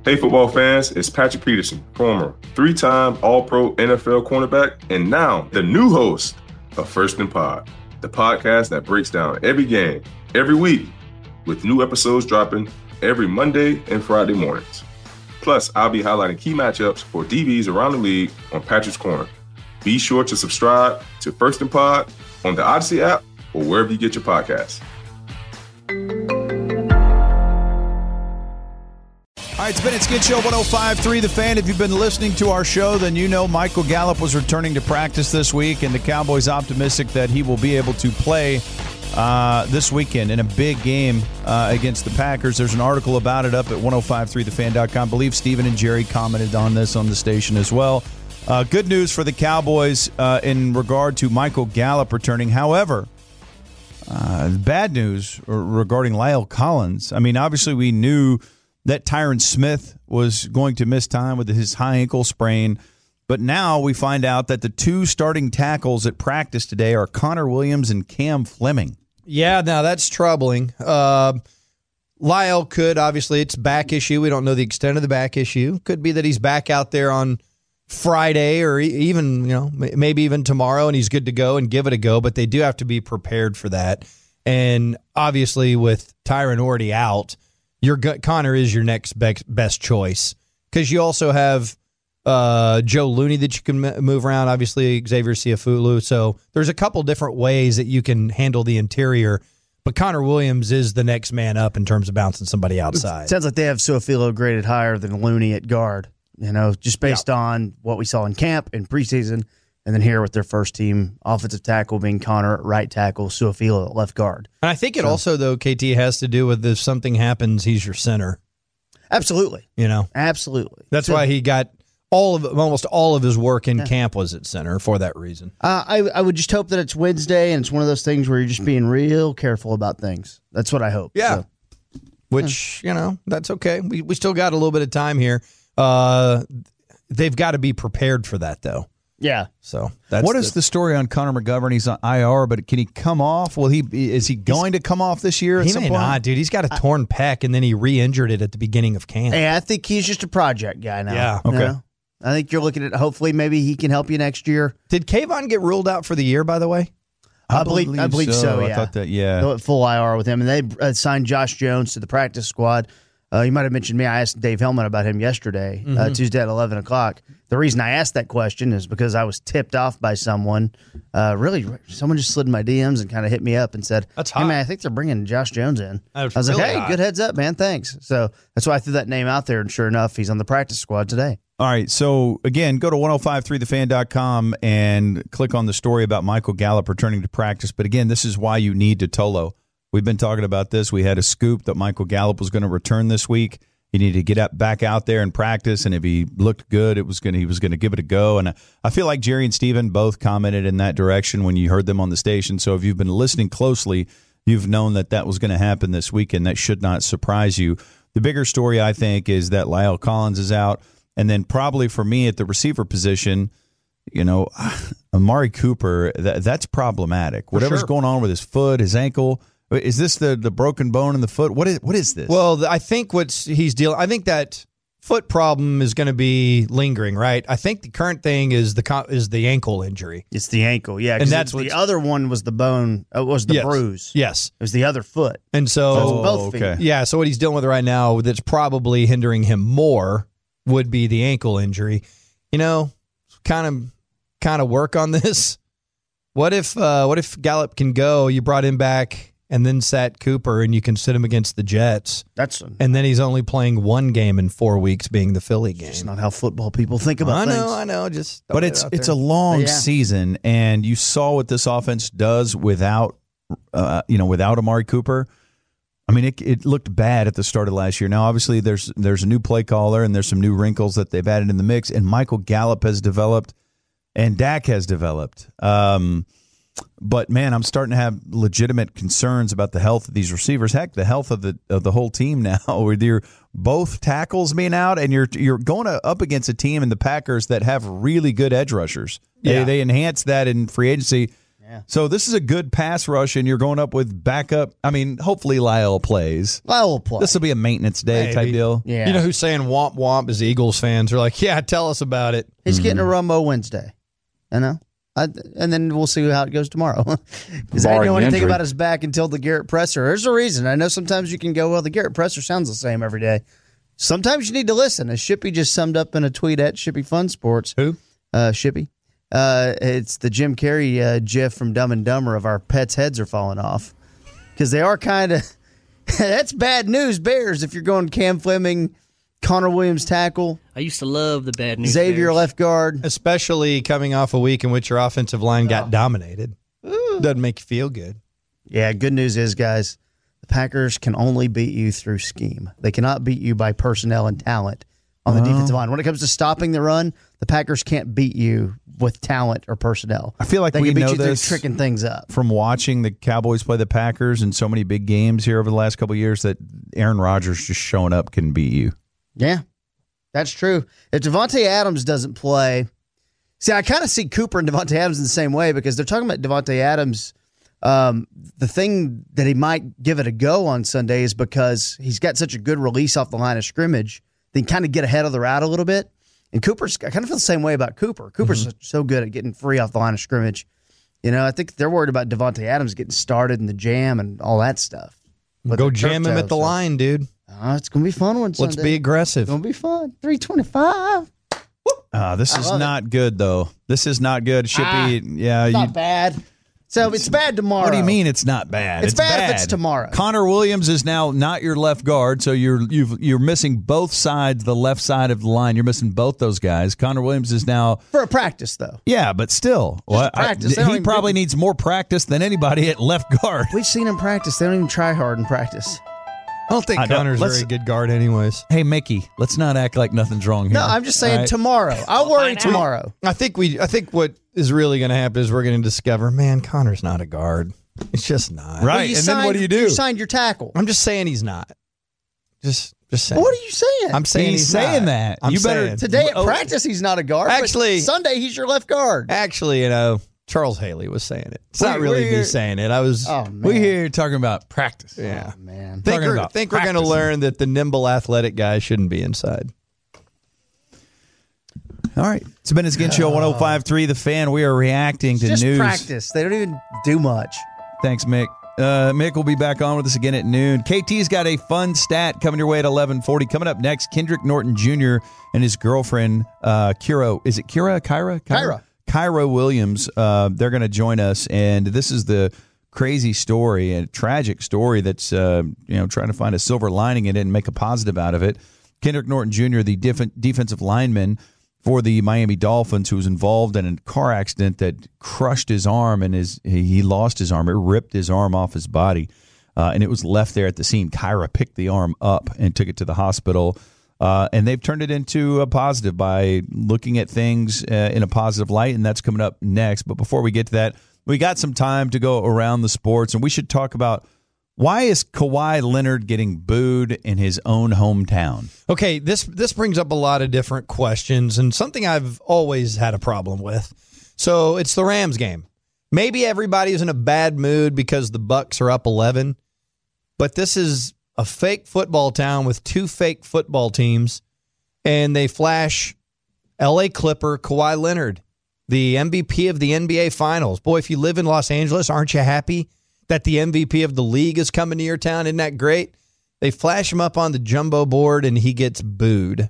Hey, football fans, it's Patrick Peterson, former three-time All-Pro NFL cornerback, and now the new host of First and Pod, the podcast that breaks down every game, every week, with new episodes dropping every Monday and Friday mornings. Plus, I'll be highlighting key matchups for DBs around the league on Patrick's Corner. Be sure to subscribe to First and Pod on the Odyssey app or wherever you get your podcasts. All right, it's been Skid Show 105.3 The Fan. If you've been listening to our show, then you know Michael Gallup was returning to practice this week, and the Cowboys optimistic that he will be able to play this weekend in a big game against the Packers. There's an article about it up at 1053thefan.com. I believe Stephen and Jerry commented on this on the station as well. Good news for the Cowboys in regard to Michael Gallup returning. However, bad news regarding La'el Collins. I mean, obviously we knew that Tyron Smith was going to miss time with his high ankle sprain. But now we find out that the two starting tackles at practice today are Connor Williams and Cam Fleming. Yeah, now that's troubling. Lyle could, obviously, it's back issue. We don't know the extent of the back issue. Could be that he's back out there on Friday or even, maybe even tomorrow, and he's good to go and give it a go. But they do have to be prepared for that. And obviously, with Tyron already out, Connor is your next best choice because you also have Joe Looney that you can move around, obviously Xavier Ciafulu. So there's a couple different ways that you can handle the interior, but Connor Williams is the next man up in terms of bouncing somebody outside. It sounds like they have Ciafulu graded higher than Looney at guard, just based on what we saw in camp and preseason. And then here with their first team offensive tackle being Connor at right tackle, Su'a-Filo at left guard. And I think it also, though, KT, has to do with if something happens, he's your center. Absolutely. Absolutely. That's why he got almost all of his work in camp was at center for that reason. I would just hope that it's Wednesday and it's one of those things where you're just being real careful about things. That's what I hope. Yeah. So. Which, that's okay. We still got a little bit of time here. They've got to be prepared for that, though. Yeah. So what is the story on Connor McGovern? He's on IR, but can he come off? Is he going to come off this year at some point? He may not, dude. He's got a torn pec, and then he re-injured it at the beginning of camp. Hey, I think he's just a project guy now. Yeah. Okay. I think you're looking at hopefully maybe he can help you next year. Did Kayvon get ruled out for the year, by the way? I believe so. Yeah. I thought that. Yeah. Full IR with him, and they signed Josh Jones to the practice squad. You might have mentioned me. I asked Dave Hellman about him yesterday, Tuesday at 11 o'clock. The reason I asked that question is because I was tipped off by someone. Someone just slid in my DMs and kind of hit me up and said, "That's hot. Hey, man, I think they're bringing Josh Jones in." I was really like, "Hey, hot. Good heads up, man. Thanks." So that's why I threw that name out there, and sure enough, he's on the practice squad today. All right, so again, go to 1053thefan.com and click on the story about Michael Gallup returning to practice. But again, this is why you need Totolo. We've been talking about this. We had a scoop that Michael Gallup was going to return this week. He needed to get back out there and practice, and if he looked good, he was going to give it a go. And I feel like Jerry and Steven both commented in that direction when you heard them on the station. So if you've been listening closely, you've known that was going to happen this weekend. That should not surprise you. The bigger story, I think, is that La'el Collins is out, and then probably for me at the receiver position, Amari Cooper, that's problematic. Whatever's going on with his foot, his ankle. Is this the broken bone in the foot? What is this? Well, I think he's dealing. I think that foot problem is going to be lingering, right? I think the current thing is the ankle injury. It's the ankle, yeah. And that's the other one was the bone. Was the bruise? Yes, it was the other foot. And so both feet. Yeah. So what he's dealing with right now, that's probably hindering him more, would be the ankle injury. Kind of work on this. What if Gallup can go? You brought him back. And then sat Cooper, and you can sit him against the Jets. And then he's only playing one game in 4 weeks, being the Philly game. It's not how football people think about things. I know. But it's a long season, and you saw what this offense does without Amari Cooper. I mean, it looked bad at the start of last year. Now, obviously, there's a new play caller, and there's some new wrinkles that they've added in the mix. And Michael Gallup has developed, and Dak has developed. But man, I'm starting to have legitimate concerns about the health of these receivers. Heck, the health of the whole team now. With your both tackles being out, and you're going up against a team in the Packers that have really good edge rushers. Yeah. They enhanced that in free agency. Yeah. So this is a good pass rush, and you're going up with backup. I mean, hopefully Lyle plays. Lyle will play. This will be a maintenance day type deal. Yeah. You know who's saying womp womp is Eagles fans. Are like, yeah, tell us about it. He's getting a Rumbo Wednesday. I know. And then we'll see how it goes tomorrow. Because I didn't know anything about his back until the Garrett Presser. There's a reason. I know sometimes you can go, well, the Garrett Presser sounds the same every day. Sometimes you need to listen. As Shippy just summed up in a tweet at Shippy Fun Sports. Who? Shippy. It's the Jim Carrey gif from Dumb and Dumber of our pets' heads are falling off. Because they are kind of... That's bad news, Bears, if you're going Cam Fleming, Connor Williams tackle. I used to love the bad news. Xavier Bears. left guard. Especially coming off a week in which your offensive line got dominated. Doesn't make you feel good. Yeah, good news is, guys, the Packers can only beat you through scheme. They cannot beat you by personnel and talent on the defensive line. When it comes to stopping the run, the Packers can't beat you with talent or personnel. I feel like they we can beat know you this through tricking things up. from watching the Cowboys play the Packers in so many big games here over the last couple of years that Aaron Rodgers just showing up can beat you. Yeah, that's true. If Devontae Adams doesn't play, see, I kind of see Cooper and Devontae Adams in the same way because they're talking about Devontae Adams. The thing that he might give it a go on Sunday is because he's got such a good release off the line of scrimmage. They can kind of get ahead of the route a little bit. And Cooper's, I kind of feel the same way about Cooper. Cooper's so good at getting free off the line of scrimmage. You know, I think they're worried about Devontae Adams getting started in the jam and all that stuff. But Go jam him at the line, dude. It's going to be fun one Sunday. Let's be aggressive. It's going to be fun. 325. This is not good, though. This is not good. Shippy, Not bad. So it's bad tomorrow. What do you mean it's not bad? It's bad if it's tomorrow. Connor Williams is now not your left guard, so you're missing both sides, the left side of the line. You're missing both those guys. Connor Williams is now For a practice, though. yeah, but still, practice. They don't he even probably needs more practice than anybody at left guard. We've seen him practice. They don't even try hard in practice. I don't think I don't- Connor's a let's- very good guard anyways. Hey, Mickey, let's not act like nothing's wrong here. No, I'm just saying All right? tomorrow. I'll worry tomorrow. I think what is really going to happen is we're going to discover, man, Connor's not a guard. It's just not. Right. And then what do you do? You signed your tackle. I'm just saying he's not. Just saying. What are you saying? I'm saying He's he's saying not. that. I'm You better- saying. Today at practice, he's not a guard. but Actually- Sunday, he's your left guard. Actually, Charles Haley was saying it. It's not We're really me here- saying it. I was. Oh, man. We here talking about practice. Yeah. Oh, man. Talking about Think we're going to practicing. learn that the nimble athletic guy shouldn't be inside. All right. It's been Against Show 105.3 The Fan. We are reacting to Just news. practice. They don't even do much. Thanks, Mick. Mick will be back on with us again at noon. KT's got a fun stat coming your way at 11:40. Coming up next, Kendrick Norton Jr. and his girlfriend, Kyra. Is it Kyra? Kyra Williams. They're going to join us, and this is the crazy story, a tragic story that's trying to find a silver lining in it and make a positive out of it. Kendrick Norton Jr., the defensive lineman for the Miami Dolphins, who was involved in a car accident that crushed his arm, and he lost his arm. It ripped his arm off his body, and it was left there at the scene. Kyra picked the arm up and took it to the hospital, and they've turned it into a positive by looking at things in a positive light, and that's coming up next. But before we get to that, we got some time to go around the sports, and we should talk about why is Kawhi Leonard getting booed in his own hometown? Okay, this brings up a lot of different questions and something I've always had a problem with. So it's the Rams game. Maybe everybody's in a bad mood because the Bucks are up 11, but this is a fake football town with two fake football teams, and they flash L.A. Clipper Kawhi Leonard, the MVP of the NBA Finals. Boy, if you live in Los Angeles, aren't you happy that the MVP of the league is coming to your town? Isn't that great? They flash him up on the jumbo board, and he gets booed.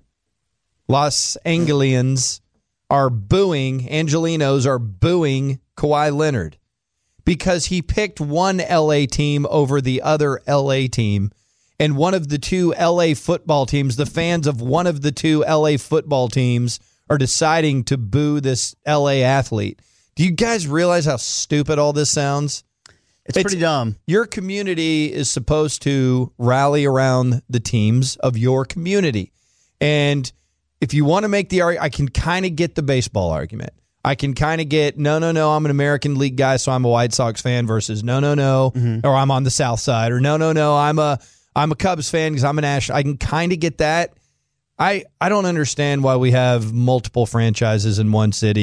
Los Angelians are booing, Angelinos are booing Kawhi Leonard because he picked one L.A. team over the other L.A. team, and one of the two L.A. football teams, the fans of one of the two L.A. football teams, are deciding to boo this L.A. athlete. Do you guys realize how stupid all this sounds? It's pretty dumb. Your community is supposed to rally around the teams of your community. And if you want to make the argument, I can kind of get the baseball argument. I can kind of get, no, I'm an American League guy, so I'm a White Sox fan versus no, or I'm on the South Side, or no, I'm a Cubs fan because I'm a National. I can kind of get that. I don't understand why we have multiple franchises in one city,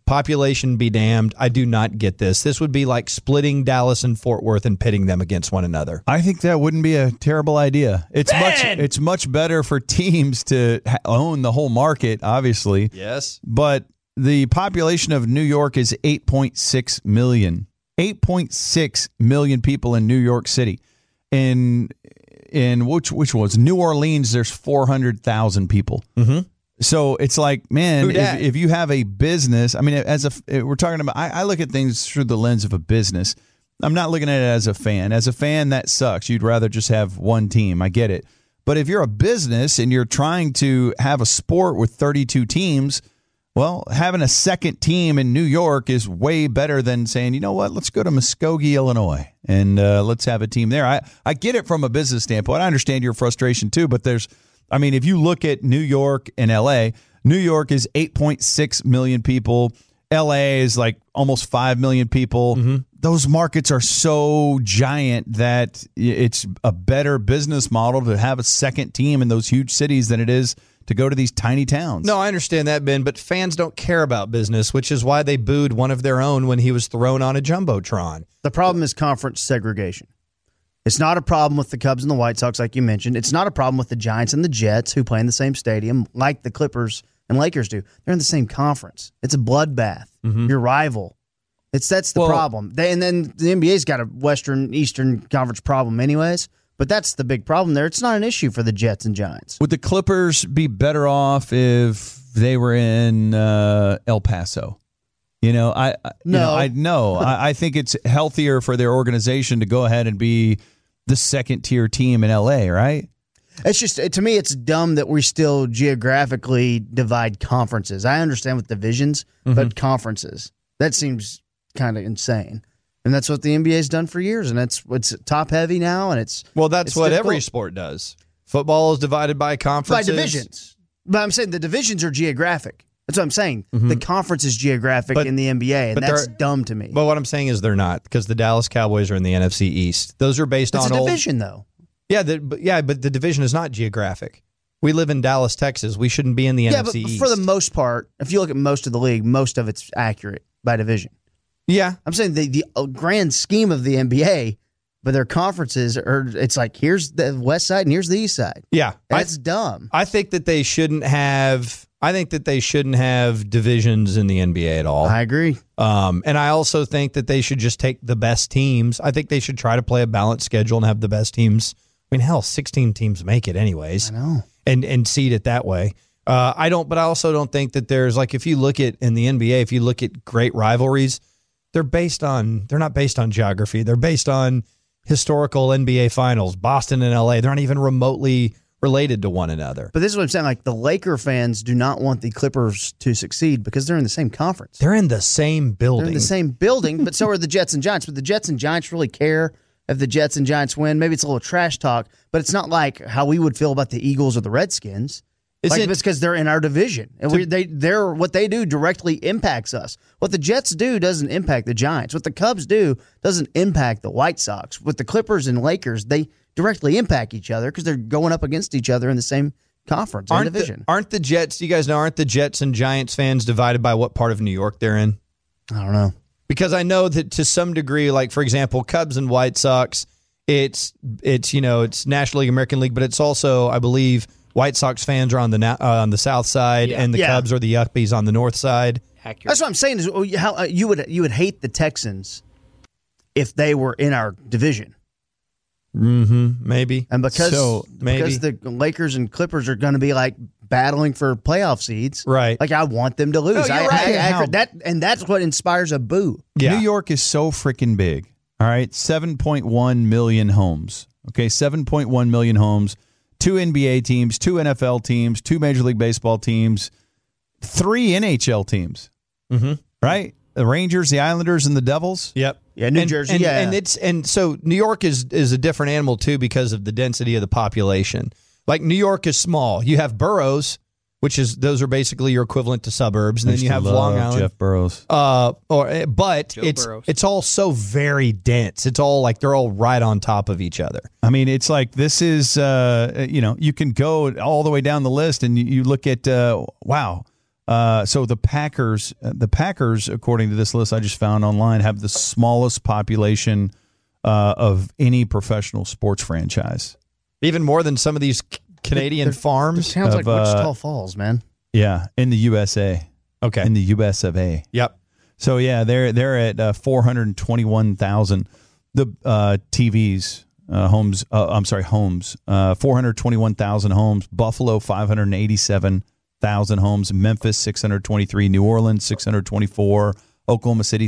Population be damned. I do not get this. This would be like splitting Dallas and Fort Worth and pitting them against one another. I think that wouldn't be a terrible idea. It's much better for teams to own the whole market, obviously. Yes. But the population of New York is 8.6 million. 8.6 million people in New York City. In which was New Orleans, there's 400,000 people. Mm-hmm. So it's like, man, if you have a business, I mean, we're talking about, I look at things through the lens of a business. I'm not looking at it as a fan. As a fan, that sucks. You'd rather just have one team. I get it. But if you're a business and you're trying to have a sport with 32 teams, well, having a second team in New York is way better than saying, you know what, let's go to Muskogee, Illinois, and let's have a team there. I get it from a business standpoint. I understand your frustration too, but if you look at New York and L.A., New York is 8.6 million people. L.A. is like almost 5 million people. Mm-hmm. Those markets are so giant that it's a better business model to have a second team in those huge cities than it is to go to these tiny towns. No, I understand that, Ben, but fans don't care about business, which is why they booed one of their own when he was thrown on a Jumbotron. The problem is conference segregation. It's not a problem with the Cubs and the White Sox, like you mentioned. It's not a problem with the Giants and the Jets, who play in the same stadium, like the Clippers and Lakers do. They're in the same conference. It's a bloodbath. Mm-hmm. Your rival. That's the problem. And then the NBA's got a Western, Eastern Conference problem anyways, but that's the big problem there. It's not an issue for the Jets and Giants. Would the Clippers be better off if they were in El Paso? I think it's healthier for their organization to go ahead and be the second tier team in LA, right? It's just, to me, it's dumb that we still geographically divide conferences. I understand with divisions, but conferences, that seems kind of insane. And that's what the NBA's done for years, and it's top heavy now, and it's what difficult. Every sport does. Football is divided by conferences. By divisions. But I'm saying the divisions are geographic. That's what I'm saying. Mm-hmm. The conference is geographic in the NBA, and that's dumb to me. But what I'm saying is they're not, because the Dallas Cowboys are in the NFC East. Those are based on a division, though. Yeah, but the division is not geographic. We live in Dallas, Texas. We shouldn't be in the NFC East. For the most part, if you look at most of the league, most of it's accurate by division. Yeah. I'm saying the grand scheme of the NBA, but their conferences it's like, here's the west side and here's the east side. Yeah. That's dumb. I think that they shouldn't have divisions in the NBA at all. I agree. And I also think that they should just take the best teams. I think they should try to play a balanced schedule and have the best teams. I mean, hell, 16 teams make it anyways. I know. And seed it that way. But I also don't think that there's, like, if you look at in the NBA, if you look at great rivalries, they're not based on geography. They're based on historical NBA finals. Boston and LA, they're not even remotely related to one another. But this is what I'm saying. Like, the Laker fans do not want the Clippers to succeed because they're in the same conference. They're in the same building. But so are the Jets and Giants. But the Jets and Giants really care if the Jets and Giants win. Maybe it's a little trash talk, but it's not like how we would feel about the Eagles or the Redskins. It's because they're in our division, and what they do directly impacts us. What the Jets do doesn't impact the Giants. What the Cubs do doesn't impact the White Sox. With the Clippers and Lakers, they directly impact each other because they're going up against each other in the same conference and division. Aren't the Jets and Giants fans divided by what part of New York they're in? I don't know. Because I know that to some degree, like, for example, Cubs and White Sox, it's National League, American League, but it's also, I believe, White Sox fans are on the south side, and the Cubs are the Yuppies on the north side. Accurate. That's what I'm saying. Is how you would hate the Texans if they were in our division. Mm-hmm. Maybe. And because the Lakers and Clippers are going to be like battling for playoff seeds, right? Like, I want them to lose. No, you're right. That's what inspires a boo. Yeah. New York is so freaking big. All right, 7.1 million homes. Okay, 7.1 million homes. 2 NBA teams, 2 NFL teams, 2 Major League Baseball teams, 3 NHL teams. Mm-hmm. Right? The Rangers, the Islanders, and the Devils. Yep. Yeah, New Jersey. And so New York is a different animal too because of the density of the population. Like, New York is small. You have boroughs, those are basically your equivalent to suburbs, and then you have Long Island. Jeff Burrows. It's all so very dense. It's all like they're all right on top of each other. I mean, it's like this is you can go all the way down the list, and you look at wow. So the Packers, according to this list I just found online, have the smallest population of any professional sports franchise. Even more than some of these Canadian farms. It sounds like Wichita Falls, man. Yeah, in the USA. Okay. In the US of A. Yep. So yeah, they're at 421,000. The TVs homes. Homes. 421,000 homes. Buffalo 587,000 homes. Memphis 623. New Orleans 624. Oklahoma City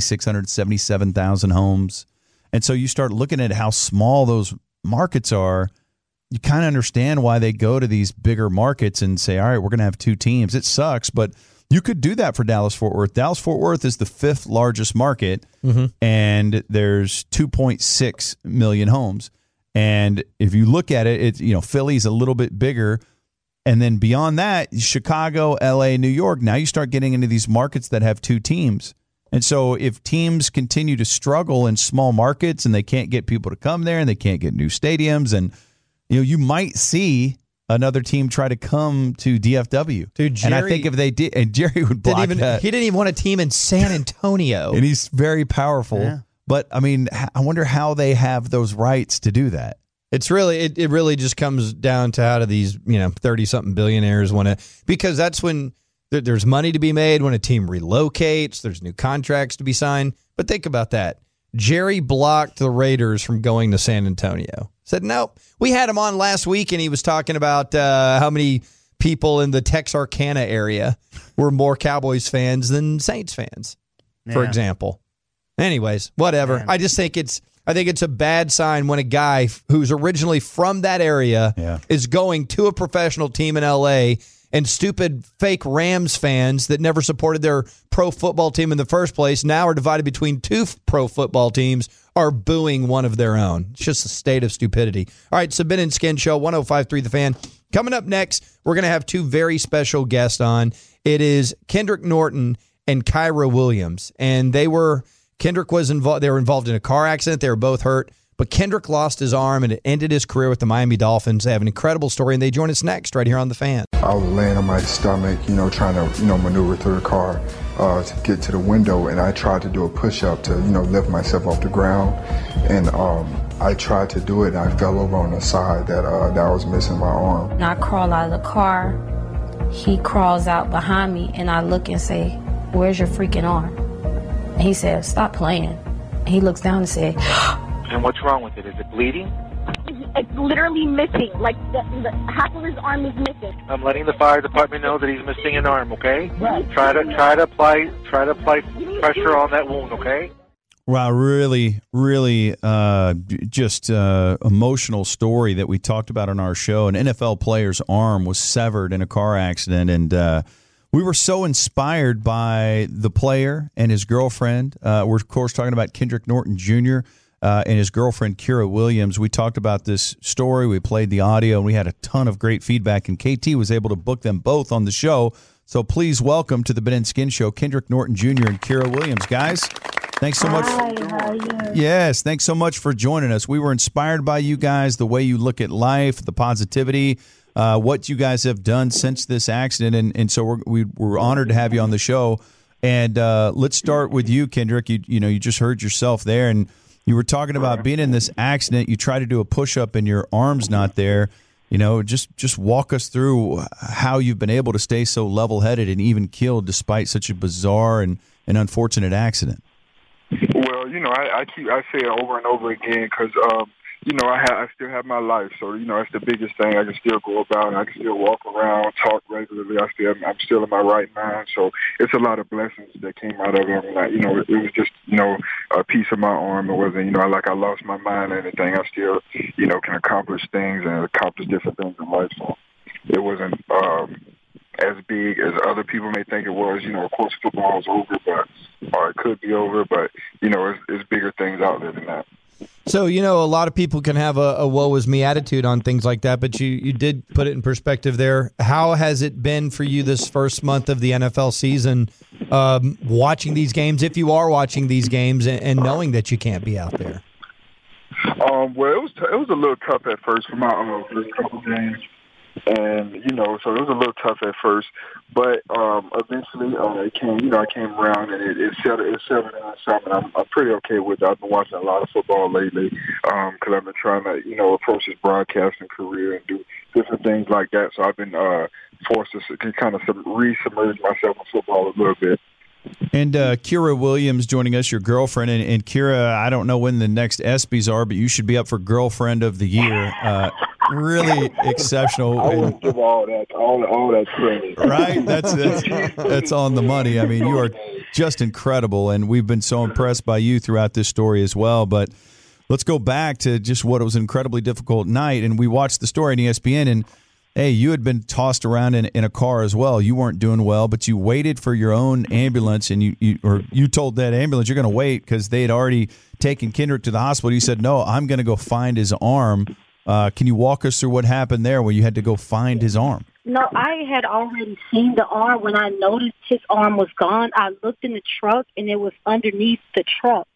677,000 homes. And so you start looking at how small those markets are. You kind of understand why they go to these bigger markets and say, all right, we're going to have two teams. It sucks, but you could do that for Dallas-Fort Worth. Dallas-Fort Worth is the 5th largest market, and there's 2.6 million homes. And if you look at it, Philly's a little bit bigger. And then beyond that, Chicago, L.A., New York, now you start getting into these markets that have two teams. And so if teams continue to struggle in small markets and they can't get people to come there and they can't get new stadiums, and you might see another team try to come to DFW. Dude, and I think if they did, and Jerry would block that. He didn't even want a team in San Antonio. And he's very powerful. Yeah. But, I mean, I wonder how they have those rights to do that. It's really it really just comes down to how do these 30-something billionaires want to, because that's when there's money to be made when a team relocates. There's new contracts to be signed. But think about that. Jerry blocked the Raiders from going to San Antonio. Said, nope. We had him on last week, and he was talking about how many people in the Texarkana area were more Cowboys fans than Saints fans, for example. Anyways, whatever. Man. I just think it's a bad sign when a guy who's originally from that area is going to a professional team in L.A., and stupid fake Rams fans that never supported their pro football team in the first place now are divided between two pro football teams are booing one of their own. It's just a state of stupidity. All right, so Ben and Skin Show, 105.3 The Fan. Coming up next, we're going to have two very special guests on. It is Kendrick Norton and Kyra Williams. And Kendrick was involved. They were involved in a car accident. They were both hurt. But Kendrick lost his arm and it ended his career with the Miami Dolphins. They have an incredible story, and they join us next right here on The Fan. I was laying on my stomach, trying to, maneuver through the car to get to the window, and I tried to do a push-up to, lift myself off the ground. And I tried to do it, and I fell over on the side that I was missing my arm. And I crawl out of the car. He crawls out behind me, and I look and say, "Where's your freaking arm?" And he said, "Stop playing." And he looks down and said, "And what's wrong with it? Is it bleeding?" It's literally missing. Like the half of his arm is missing. I'm letting the fire department know that he's missing an arm. Okay. Right. Try to apply pressure on that wound. Okay. Wow, really, really, just emotional story that we talked about on our show. An NFL player's arm was severed in a car accident, and we were so inspired by the player and his girlfriend. We're of course talking about Kendrick Norton Jr. And his girlfriend, Kyra Williams. We talked about this story. We played the audio, and we had a ton of great feedback. And KT was able to book them both on the show. So please welcome to the Ben and Skin Show, Kendrick Norton Jr. and Kyra Williams. Guys, thanks so much. Hi, how are you? Yes, thanks so much for joining us. We were inspired by you guys, the way you look at life, the positivity, what you guys have done since this accident. And so we're honored to have you on the show. And let's start with you, Kendrick. You just heard yourself there, and you were talking about being in this accident. You try to do a push-up and your arm's not there. Just walk us through how you've been able to stay so level-headed and even keeled despite such a bizarre and unfortunate accident. Well, I say it over and over again because, I still have my life. So, that's the biggest thing. I can still go about and I can still walk around, talk regularly. I'm still in my right mind. So it's a lot of blessings that came out of it. It was just, a piece of my arm. It wasn't, like I lost my mind or anything. I still, can accomplish things and accomplish different things in life. So it wasn't as big as other people may think it was. Of course, football is over, or it could be over, but, it's bigger things out there than that. So, a lot of people can have a woe is me attitude on things like that, but you did put it in perspective there. How has it been for you this first month of the NFL season, watching these games, if you are watching these games, and knowing that you can't be out there? Well, it was a little tough at first for my first couple games. And, so it was a little tough at first, but eventually it came, I came around and it settled in something. I'm pretty okay with it. I've been watching a lot of football lately because I've been trying to, approach this broadcasting career and do different things like that. So I've been forced to kind of re-submerge myself in football a little bit. And Kira Williams joining us, your girlfriend. And Kira, I don't know when the next ESPYs are, but you should be up for Girlfriend of the Year. Really exceptional. I wouldn't give all that credit. Right? That's on the money. I mean, you are just incredible, and we've been so impressed by you throughout this story as well. But let's go back to just what was an incredibly difficult night. And we watched the story on ESPN, and hey, you had been tossed around in a car as well. You weren't doing well, but you waited for your own ambulance, and you told that ambulance you're going to wait because they had already taken Kendrick to the hospital. You said, no, I'm going to go find his arm. Can you walk us through what happened there where you had to go find his arm? No, I had already seen the arm. When I noticed his arm was gone, I looked in the truck, and it was underneath the truck.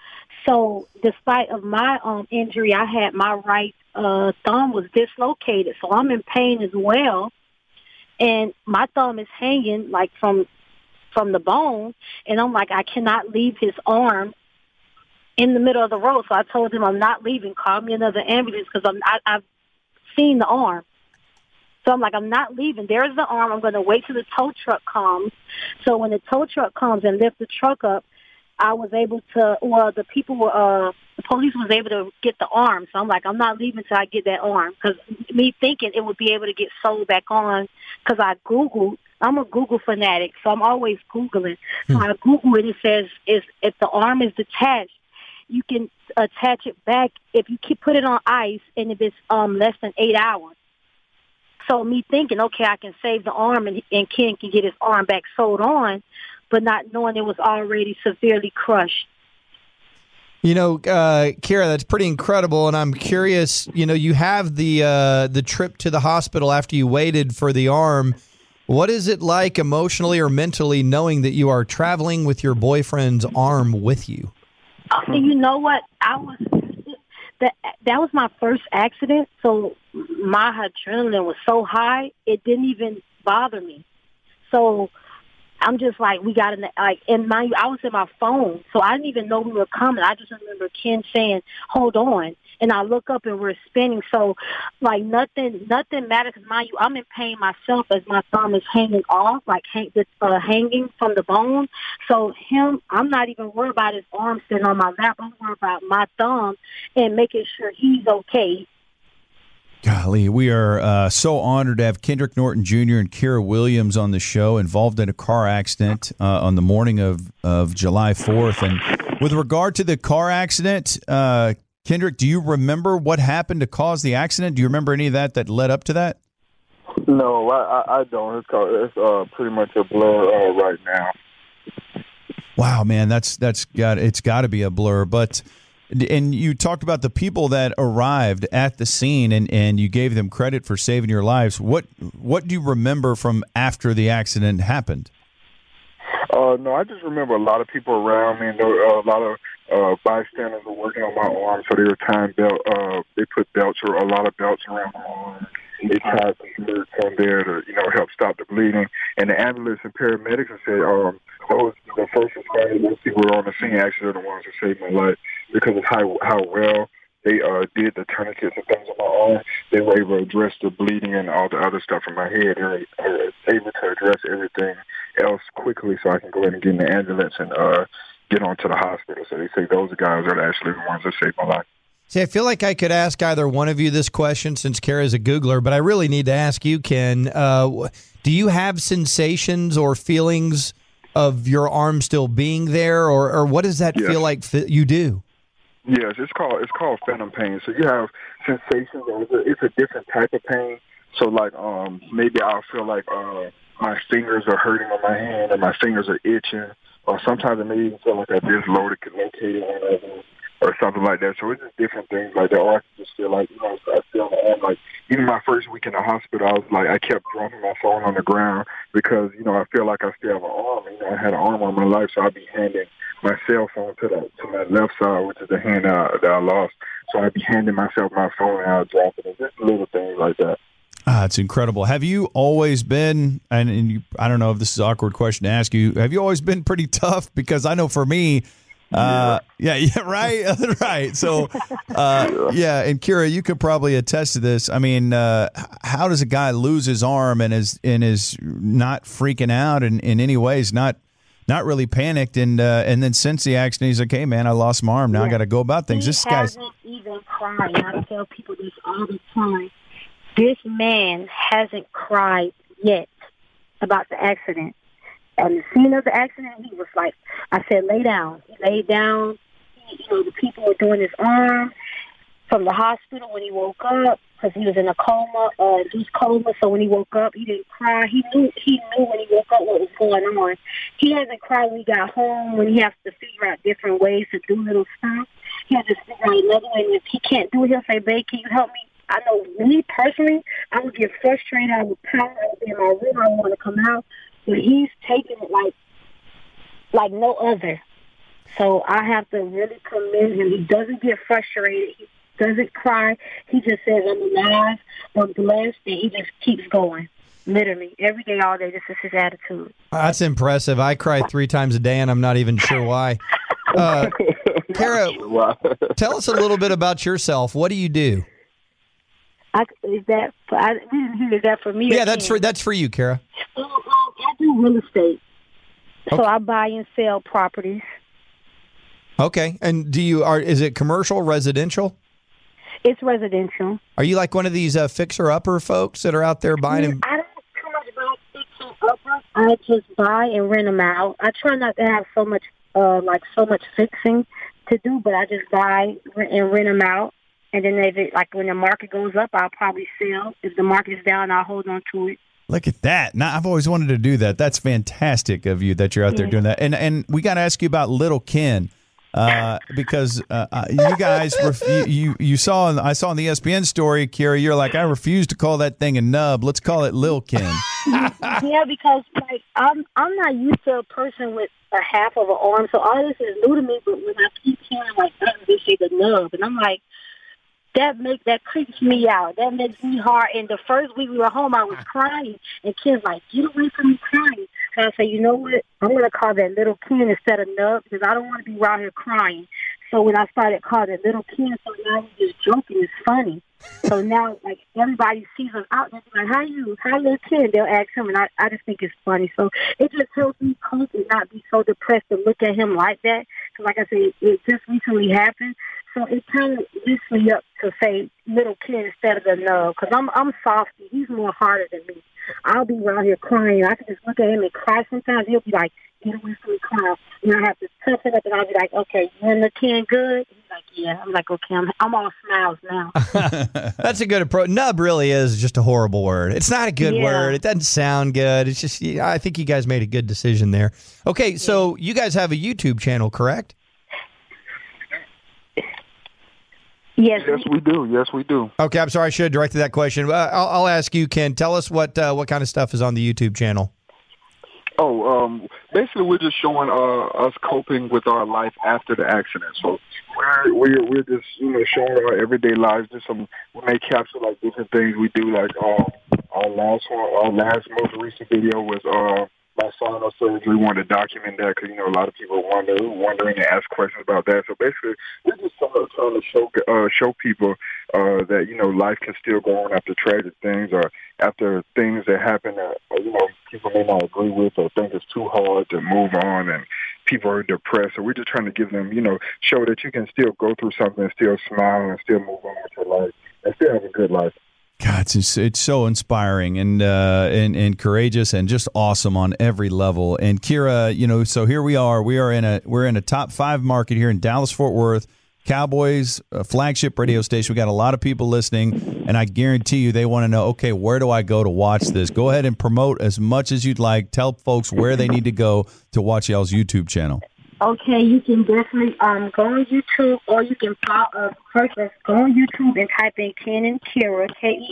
So despite of my injury, I had my right thumb was dislocated, so I'm in pain as well. And my thumb is hanging like from the bone, and I'm like, I cannot leave his arm in the middle of the road. So I told him, I'm not leaving. Call me another ambulance because I've seen the arm. So I'm like, I'm not leaving. There's the arm. I'm going to wait till the tow truck comes. So when the tow truck comes and lifts the truck up, I was able to, the police was able to get the arm. So I'm like, I'm not leaving till I get that arm. Because me thinking it would be able to get sold back on, because I Googled. I'm a Google fanatic, so I'm always Googling. So I Google it. It says if the arm is detached, you can attach it back if you put it on ice, and if it's less than 8 hours. So me thinking, okay, I can save the arm, and Ken can get his arm back sewed on, but not knowing it was already severely crushed. Kira, that's pretty incredible, and I'm curious. You have the trip to the hospital after you waited for the arm. What is it like emotionally or mentally knowing that you are traveling with your boyfriend's arm with you? You know what? That was my first accident, so my adrenaline was so high it didn't even bother me. So I'm just like, we got I was in my phone, so I didn't even know we were coming. I just remember Ken saying, "Hold on," and I look up and we're spinning. So, like, nothing matters. Mind you, I'm in pain myself as my thumb is hanging off, hanging from the bone. So I'm not even worried about his arm sitting on my lap. I'm worried about my thumb and making sure he's okay. Golly, we are so honored to have Kendrick Norton Jr. and Kira Williams on the show, involved in a car accident on the morning of July 4th. And with regard to the car accident, Kendrick, do you remember what happened to cause the accident? Do you remember any of that led up to that? No, I don't. It's pretty much a blur right now. Wow, man, it's got to be a blur. And you talked about the people that arrived at the scene, and you gave them credit for saving your lives. What do you remember from after the accident happened? No, I just remember a lot of people around me, and a lot of bystanders were working on my arm, so they were tying they put belts, or a lot of belts around my arm. They tied some belts on there to, help stop the bleeding. And the ambulance and paramedics said, those the first responders, those people who were on the scene actually are the ones who saved my life, because of how well they did the tourniquets and things on my arm. They were able to address the bleeding and all the other stuff in my head. They were able to address everything else quickly, so I can go ahead and get in the ambulance and get on to the hospital. So they say those guys are actually the ones that saved my life. See, I feel like I could ask either one of you this question since Kara's a Googler, but I really need to ask you, Ken. Do you have sensations or feelings of your arm still being there, or what does that feel like you do? Yes, it's called phantom pain. So you have sensations, or it's a different type of pain. So like maybe I'll feel like my fingers are hurting on my hand, and my fingers are itching, or sometimes it may even feel like I dislocated on or something like that. So it's just different things like that. Or I can just feel like, I feel my arm. Like, even my first week in the hospital, I was like, I kept dropping my phone on the ground because, I feel like I still have an arm. I had an arm on my life, so I'd be handing my cell phone to my left side, which is the hand that I lost. So I'd be handing myself my phone and I'd drop it. And just little things like that. It's incredible. Have you always been, I don't know if this is an awkward question to ask you, have you always been pretty tough? Because I know for me, right? Right. So, and Kira, you could probably attest to this. I mean, how does a guy lose his arm and is not freaking out in any ways, not really panicked, and then since the accident, he's like, hey, man, I lost my arm. Now I got to go about things. He hasn't even cried. I tell people this all the time. This man hasn't cried yet about the accident. On the scene of the accident, he was like, I said, lay down. He laid down. The people were doing his arm from the hospital when he woke up because he was in a coma, induced coma. So when he woke up, he didn't cry. He knew when he woke up what was going on. He hasn't cried when he got home, when he has to figure out different ways to do little stuff. He has to figure out another way. And if he can't do it, he'll say, babe, can you help me? I know me personally, I would get frustrated. I would pound. I would be in my room. I want to come out. But he's taking it like no other. So I have to really commend him. He doesn't get frustrated. He doesn't cry. He just says, I'm alive, I'm blessed, and he just keeps going. Literally, every day, all day, this is his attitude. That's impressive. I cry 3 times a day, and I'm not even sure why. Kara, tell us a little bit about yourself. What do you do? We didn't hear that for me. Yeah, that's for you, Kara. I do real estate. So I buy and sell properties. Okay. And is it commercial, residential? It's residential. Are you like one of these fixer-upper folks that are out there buying? I don't too much about fixer-uppers. I just buy and rent them out. I try not to have so much fixing to do, but I just buy and rent them out. And then when the market goes up, I'll probably sell. If the market's down, I'll hold on to it. Look at that. Now, I've always wanted to do that. That's fantastic of you that you're out there doing that. And we got to ask you about Little Ken because you guys, I saw in the ESPN story, Kira, you're like, I refuse to call that thing a nub. Let's call it Lil Ken. Yeah, because I'm not used to a person with a half of an arm, so all this is new to me. But when I keep hearing they say the nub, and I'm like, that creeps me out. That makes me hard. And the first week we were home, I was crying, and kids like, get away from me crying. So I said, you know what? I'm going to call that Little Ken instead of Nub because I don't want to be around here crying. So when I started calling it Little Ken, so now we're just joking. It's funny. So now, everybody sees us out there, like, how Little Ken? They'll ask him, and I just think it's funny. So it just helps me cope and not be so depressed to look at him like that. Because like I said, it just recently happened. So it kind of lifts me up to say Little Ken instead of the Nub, because I'm softy. He's more harder than me. I'll be around here crying. I can just look at him and cry sometimes. He'll be like, get away from me crying. And I have to tough it up, and I'll be like, okay, you and Little Ken good? He's like, yeah. I'm like, okay, I'm all smiles now. That's a good approach. Nub really is just a horrible word. It's not a good word. It doesn't sound good. It's just, I think you guys made a good decision there. Okay, so you guys have a YouTube channel, correct? Yes, we do. Okay, I'm sorry. I should have directed that question. I'll ask you, Ken. Tell us what kind of stuff is on the YouTube channel. Basically, we're just showing us coping with our life after the accident. So we're just showing our everyday lives. Just we may capture different things we do. Like our last most recent video was my sinus surgery. We wanted to document that because a lot of people are wondering and ask questions about that. So basically, we're just trying to show people that life can still go on after tragic things or after things that happen that people may not agree with or think it's too hard to move on and people are depressed. So we're just trying to give them show that you can still go through something and still smile and still move on with your life and still have a good life. God, it's so inspiring and courageous and just awesome on every level. And Kira, so here we are. We're in a top 5 market here in Dallas-Fort Worth. Cowboys, a flagship radio station. We got a lot of people listening, and I guarantee you they want to know, okay, where do I go to watch this? Go ahead and promote as much as you'd like. Tell folks where they need to go to watch y'all's YouTube channel. Okay, you can definitely go on YouTube, or you can first go on YouTube and type in Ken and Kira,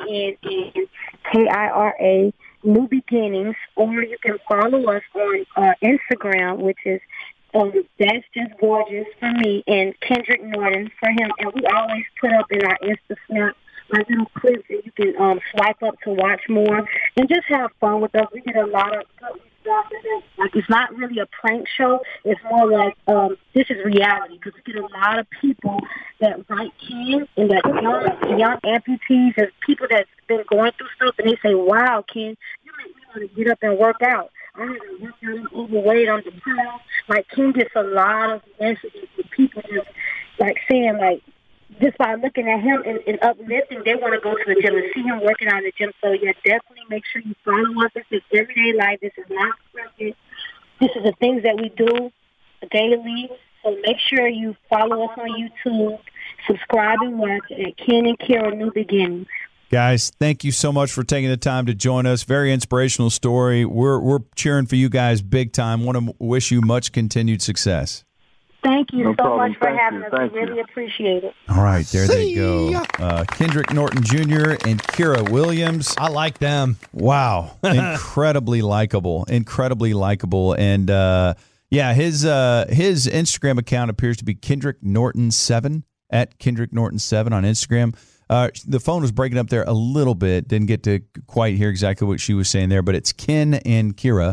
KenNKira, New Beginnings, or you can follow us on Instagram, which is That's Just Gorgeous for me, and Kendrick Norton for him. And we always put up in our Insta Snap like little clips that you can swipe up to watch more and just have fun with us. We get a lot of good stuff. Like, it's not really a prank show. It's more like this is reality, because we get a lot of people that write Ken and that young amputees and people that's been going through stuff, and they say, "Wow, Ken, you make me want to get up and work out. I haven't worked out, I'm overweight, I'm depressed." Like, Ken gets a lot of messages from people just like saying, like, just by looking at him and uplifting, they want to go to the gym and see him working out in the gym. So, yeah, definitely make sure you follow us. This is everyday life. This is not scripted. This is the things that we do daily. So make sure you follow us on YouTube, subscribe and watch at Ken and Kira New Beginnings. Guys, thank you so much for taking the time to join us. Very inspirational story. We're cheering for you guys big time. Want to wish you much continued success. Thank you No so problem. much for Thank having you. us. Thank We really you. appreciate it. All right, there they go. Kendrick Norton Jr. and Kira Williams. I like them. Wow. Incredibly likable. And yeah, his Instagram account appears to be Kendrick Norton 7 at Kendrick Norton 7 on Instagram. The phone was breaking up there a little bit. Didn't get to quite hear exactly what she was saying there, but it's Ken and Kira,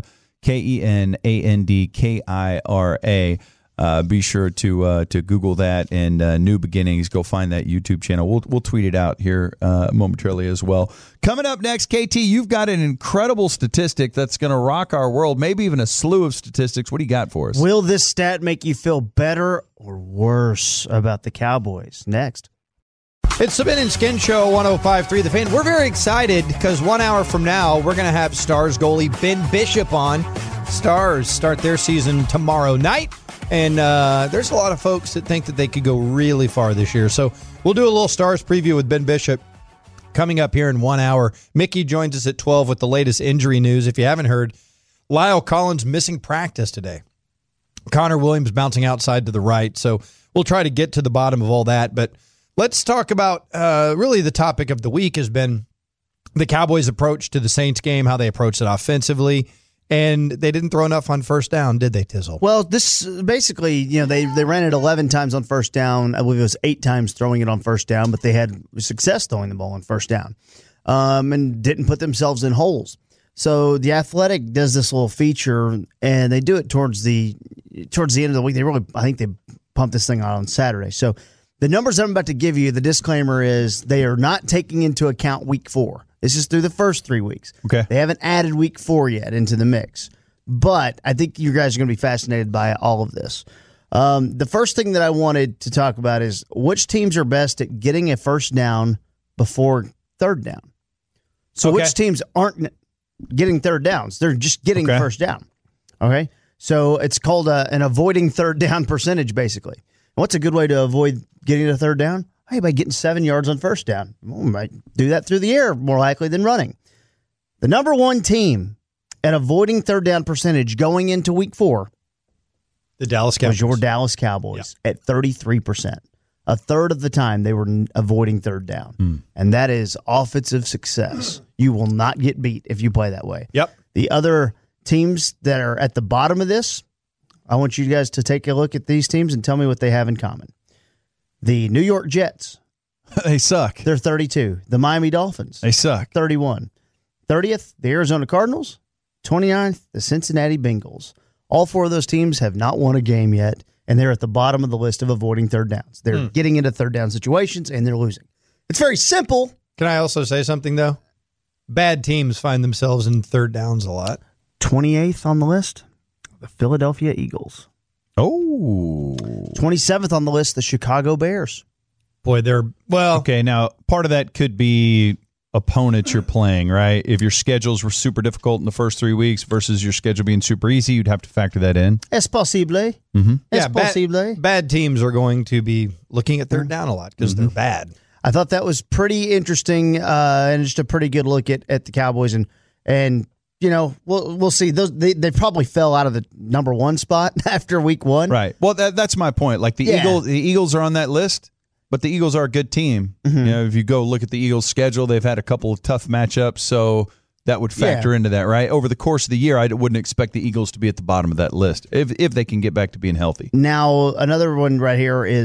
KenandKira. Be sure to Google that and New Beginnings. Go find that YouTube channel. We'll tweet it out here momentarily as well. Coming up next, KT, you've got an incredible statistic that's going to rock our world, maybe even a slew of statistics. What do you got for us? Will this stat make you feel better or worse about the Cowboys? Next. It's the Ben and Skin Show, 105.3 The Fan. We're very excited because 1 hour from now, we're going to have Stars goalie Ben Bishop on. Stars start their season tomorrow night, and there's a lot of folks that think that they could go really far this year. So we'll do a little Stars preview with Ben Bishop coming up here in 1 hour. Mickey joins us at 12 with the latest injury news. If you haven't heard, Lyle Collins missing practice today. Connor Williams bouncing outside to the right. So we'll try to get to the bottom of all that, but let's talk about really the topic of the week has been the Cowboys' approach to the Saints game, how they approached it offensively, and they didn't throw enough on first down, did they, Tizzle? Well, this basically, they ran it 11 times on first down. I believe it was 8 times throwing it on first down, but they had success throwing the ball on first down and didn't put themselves in holes. So the Athletic does this little feature, and they do it towards the end of the week. I think they pumped this thing out on Saturday. So the numbers I'm about to give you, the disclaimer is they are not taking into account week 4. This is through the first 3 weeks. Okay. They haven't added week 4 yet into the mix. But I think you guys are going to be fascinated by all of this. The first thing that I wanted to talk about is which teams are best at getting a first down before third down. So which teams aren't getting third downs? They're just getting first down. Okay? So it's called an avoiding third down percentage, basically. And what's a good way to avoid getting a third down? Hey, by getting 7 yards on first down. Well, we might do that through the air more likely than running. The number one team at avoiding third down percentage going into week 4 The Dallas Cowboys. was your Dallas Cowboys at 33%. A third of the time they were avoiding third down. And that is offensive success. You will not get beat if you play that way. Yep. The other teams that are at the bottom of this, I want you guys to take a look at these teams and tell me what they have in common. The New York Jets. They suck. They're 32. The Miami Dolphins. They suck. 31. 30th, the Arizona Cardinals. 29th, the Cincinnati Bengals. All 4 of those teams have not won a game yet, and they're at the bottom of the list of avoiding third downs. They're getting into third down situations, and they're losing. It's very simple. Can I also say something, though? Bad teams find themselves in third downs a lot. 28th on the list, the Philadelphia Eagles. Oh. 27th on the list, the Chicago Bears. Boy, Okay, now part of that could be opponents you're playing, right? If your schedules were super difficult in the first 3 weeks versus your schedule being super easy, you'd have to factor that in. Es posible. yeah, bad teams are going to be looking at third down a lot because they're bad. I thought that was pretty interesting and just a pretty good look at the Cowboys. And we'll see. They probably fell out of the number 1 spot after week 1. Right. Well, that's my point. Like the Eagles are on that list, but the Eagles are a good team. If you go look at the Eagles' schedule, they've had a couple of tough matchups, so that would factor into that, right? Over the course of the year, I wouldn't expect the Eagles to be at the bottom of that list if they can get back to being healthy. Now, another one right here is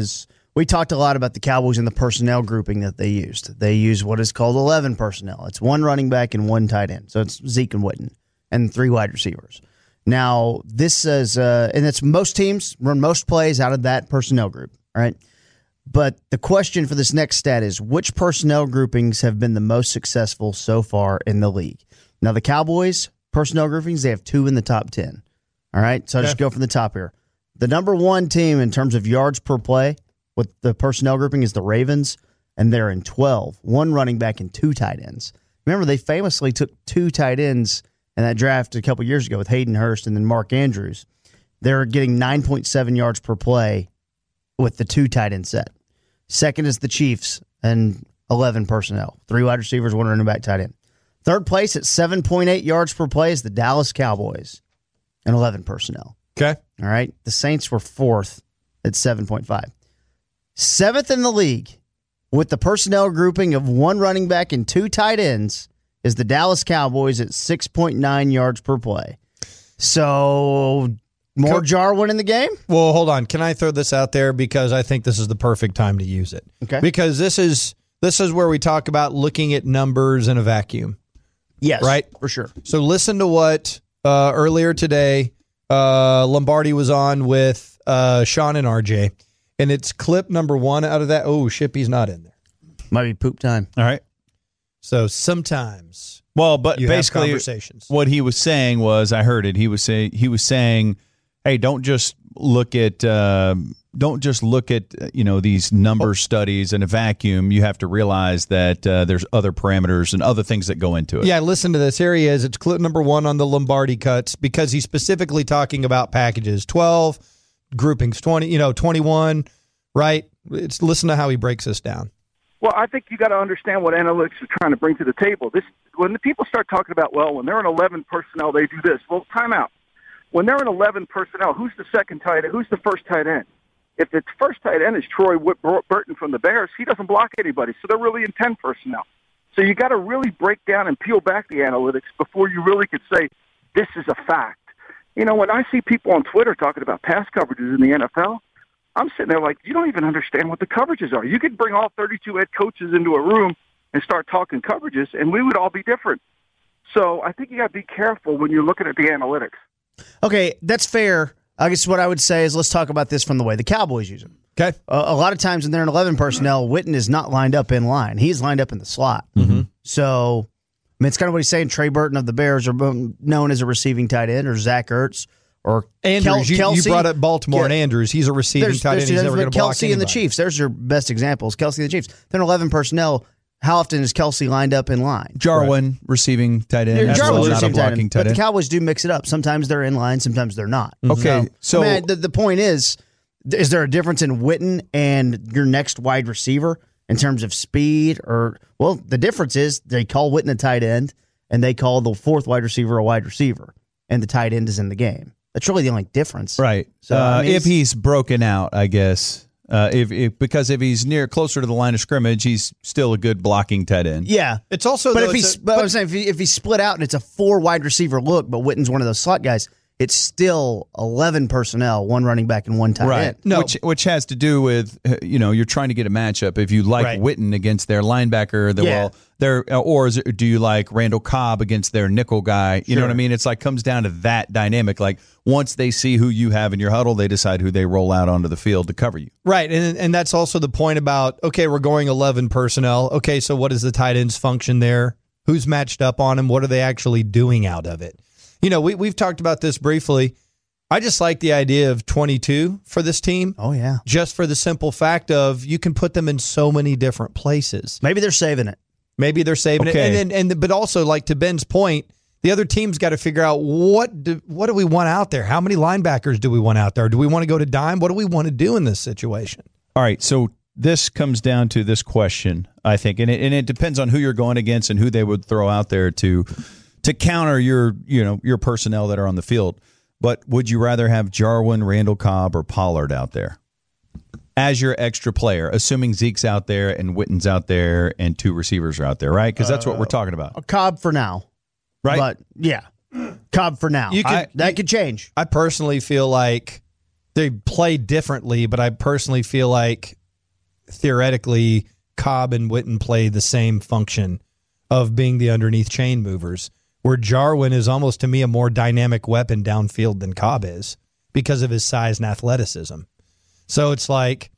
we talked a lot about the Cowboys and the personnel grouping that they used. They use what is called 11 personnel. It's one running back and one tight end. So it's Zeke and Witten and 3 wide receivers. Now, this is, and it's most teams run most plays out of that personnel group, all right? But the question for this next stat is, which personnel groupings have been the most successful so far in the league? Now, the Cowboys personnel groupings, they have 2 in the top 10. All right, so I'll just go from the top here. The number 1 team in terms of yards per play with the personnel grouping is the Ravens, and they're in 12. 1 running back and 2 tight ends. Remember, they famously took 2 tight ends in that draft a couple years ago with Hayden Hurst and then Mark Andrews. They're getting 9.7 yards per play with the 2 tight end set. Second is the Chiefs and 11 personnel. 3 wide receivers, 1 running back, tight end. Third place at 7.8 yards per play is the Dallas Cowboys and 11 personnel. Okay. All right. The Saints were 4th at 7.5. 7th in the league with the personnel grouping of 1 running back and 2 tight ends is the Dallas Cowboys at 6.9 yards per play. So more Jarwin in the game? Well, hold on. Can I throw this out there? Because I think this is the perfect time to use it. Okay. Because this is where we talk about looking at numbers in a vacuum. Yes. Right? For sure. So listen to what earlier today Lombardi was on with Sean and RJ. And it's clip number 1 out of that. Oh, Shippy's not in there. Might be poop time. All right. So sometimes but you basically have conversations. What he was saying was, I heard it. He was saying, hey, don't just look at these number studies in a vacuum. You have to realize that there's other parameters and other things that go into it. Yeah, listen to this. Here he is. It's clip number 1 on the Lombardi cuts because he's specifically talking about packages. 12 groupings, 21, right? Listen to how he breaks this down. Well, I think you got to understand what analytics are trying to bring to the table. When the people start talking about, when they're in 11 personnel, they do this. Well, time out. When they're in 11 personnel, who's the second tight end? Who's the first tight end? If the first tight end is Troy Burton from the Bears, he doesn't block anybody, so they're really in 10 personnel. So you got to really break down and peel back the analytics before you really could say this is a fact. When I see people on Twitter talking about pass coverages in the NFL, I'm sitting there like, you don't even understand what the coverages are. You could bring all 32 head coaches into a room and start talking coverages, and we would all be different. So I think you got to be careful when you're looking at the analytics. Okay, that's fair. I guess what I would say is let's talk about this from the way the Cowboys use them. Okay. A lot of times when they're in 11 personnel, Witten is not lined up in line. He's lined up in the slot. Mm-hmm. So, it's kind of what he's saying. Trey Burton of the Bears are known as a receiving tight end, or Zach Ertz, or Andrews. Kelsey. You brought up Baltimore and Andrews. He's a receiving tight end. He's never going to block Kelsey and the Chiefs. There's your best examples. Kelsey and the Chiefs. They're in 11 personnel. How often is Kelsey lined up in line? Jarwin, receiving tight end. Jarwin's not a blocking tight but end. the Cowboys do mix it up. Sometimes they're in line, sometimes they're not. Okay, so the point is there a difference in Witten and your next wide receiver in terms of speed? The difference is they call Witten a tight end, and they call the 4th wide receiver a wide receiver, and the tight end is in the game. That's really the only difference. Right. So if he's broken out, I guess. Because if he's closer to the line of scrimmage, he's still a good blocking tight end. Yeah, it's also. But I'm saying if he's split out and it's a 4 wide receiver look, but Witten's one of those slot guys, it's still 11 personnel, 1 running back and 1 tight end. No, which has to do with you're trying to get a matchup. If you like Witten against their linebacker, do you like Randall Cobb against their nickel guy? You know what I mean? It's like comes down to that dynamic. Like once they see who you have in your huddle, they decide who they roll out onto the field to cover you. Right, and that's also the point about we're going 11 personnel. Okay, so what is the tight end's function there? Who's matched up on him? What are they actually doing out of it? We've talked about this briefly. I just like the idea of 22 for this team. Oh, yeah. Just for the simple fact of you can put them in so many different places. Maybe they're saving it. it. But also, like to Ben's point, the other team's got to figure out what do we want out there? How many linebackers do we want out there? Do we want to go to dime? What do we want to do in this situation? All right, so this comes down to this question, I think, and it depends on who you're going against and who they would throw out there to counter your personnel that are on the field. But would you rather have Jarwin, Randall Cobb, or Pollard out there as your extra player, assuming Zeke's out there and Witten's out there and 2 receivers are out there, right? Because that's what we're talking about. Cobb for now. Right? But, yeah, Cobb for now. That could change. I personally feel like they play differently, but I personally feel like theoretically Cobb and Witten play the same function of being the underneath chain movers, where Jarwin is almost, to me, a more dynamic weapon downfield than Cobb is because of his size and athleticism. So it's like,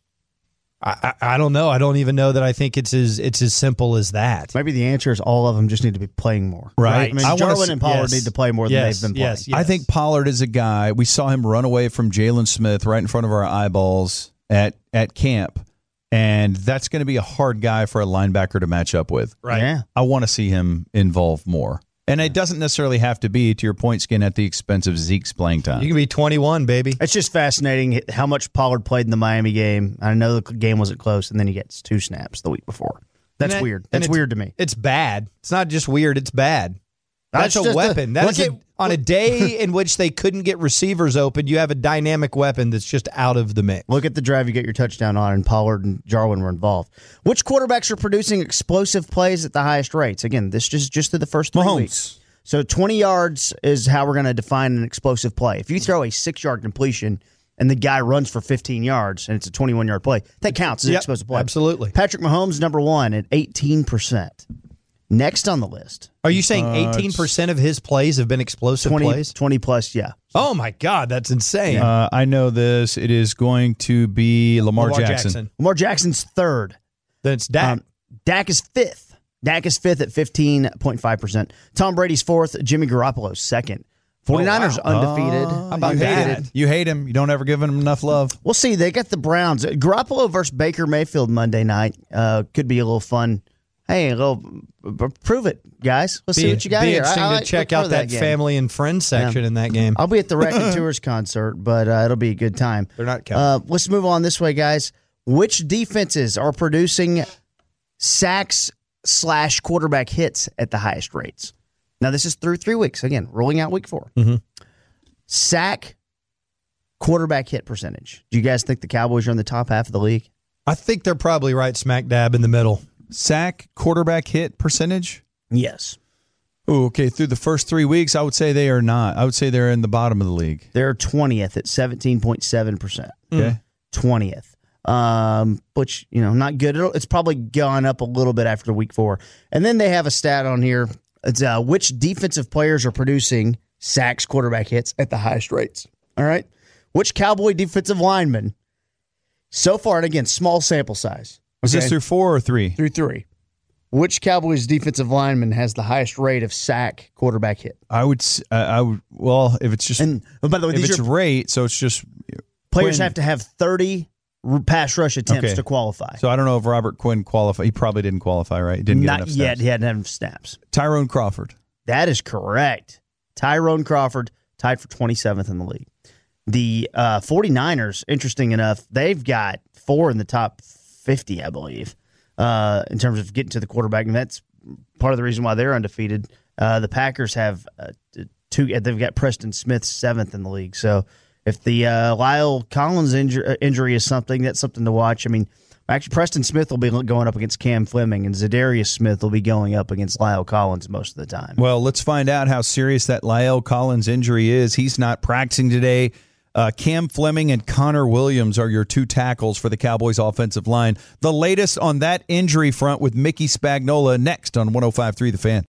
I don't know. I don't even know that I think it's as simple as that. Maybe the answer is all of them just need to be playing more. Right. I mean, Jarwin and Pollard need to play more than they've been playing. I think Pollard is a guy. We saw him run away from Jalen Smith right in front of our eyeballs at camp. And that's going to be a hard guy for a linebacker to match up with. Right. Yeah. I want to see him involved more. And it doesn't necessarily have to be, to your point, Skin, at the expense of Zeke's playing time. You can be 21, baby. It's just fascinating how much Pollard played in the Miami game. I know the game wasn't close, and then he gets 2 snaps the week before. That's weird. That's weird to me. It's bad. It's not just weird. It's bad. That's a weapon. On a day in which they couldn't get receivers open, you have a dynamic weapon that's just out of the mix. Look at the drive you get your touchdown on, and Pollard and Jarwin were involved. Which quarterbacks are producing explosive plays at the highest rates? Again, this is just through the first 3 weeks. So 20 yards is how we're going to define an explosive play. If you throw a 6-yard completion and the guy runs for 15 yards and it's a 21-yard play, that counts as an explosive play. Absolutely. Patrick Mahomes, number 1 at 18%. Next on the list. Are you saying 18% of his plays have been explosive plays? 20 plus, yeah. Oh, my God. That's insane. I know this. It is going to be Lamar Jackson. Lamar Jackson's 3rd. Then it's Dak. Dak is 5th. Dak is 5th at 15.5%. Tom Brady's 4th. Jimmy Garoppolo's 2nd. 49ers undefeated. How about that? You hate him. You don't ever give him enough love. We'll see. They got the Browns. Garoppolo versus Baker Mayfield Monday night. Could be a little fun. Hey, a little prove it, guys. Let's see what you got here. Interesting to check out that family and friends section in that game. I'll be at the Raconteurs concert, but it'll be a good time. They're not counting. Let's move on this way, guys. Which defenses are producing sacks / quarterback hits at the highest rates? Now, this is through 3 weeks. Again, rolling out week 4. Mm-hmm. Sack quarterback hit percentage. Do you guys think the Cowboys are in the top half of the league? I think they're probably right smack dab in the middle. Sack quarterback hit percentage? Yes. Oh, okay. Through the first 3 weeks, I would say they are not. I would say they're in the bottom of the league. They're 20th at 17.7%. Okay. 20th. Which, not good. It's probably gone up a little bit after week 4. And then they have a stat on here. It's which defensive players are producing sacks, quarterback hits at the highest rates. All right. Which Cowboy defensive lineman so far, and again, small sample size. Was this through 4 or 3? Through 3. Which Cowboys defensive lineman has the highest rate of sack quarterback hit? I would. Well, if it's just, by the way, if it's rate, so it's just players have to have 30 pass rush attempts to qualify. So I don't know if Robert Quinn qualified. He probably didn't qualify, right? He didn't get enough snaps. Not yet. He hadn't had enough snaps. Tyrone Crawford. That is correct. Tyrone Crawford tied for 27th in the league. The 49ers, interesting enough, they've got 4 in the top 50, I believe, in terms of getting to the quarterback, and that's part of the reason why they're undefeated. The Packers have 2. They've got Preston Smith 7th in the league. So if the Lyle Collins injury is something, that's something to watch. I mean, actually, Preston Smith will be going up against Cam Fleming, and Zadarius Smith will be going up against Lyle Collins most of the time. Well, let's find out how serious that Lyle Collins injury is. He's not practicing today. Cam Fleming and Connor Williams are your 2 tackles for the Cowboys offensive line. The latest on that injury front with Mickey Spagnola next on 105.3 The Fan.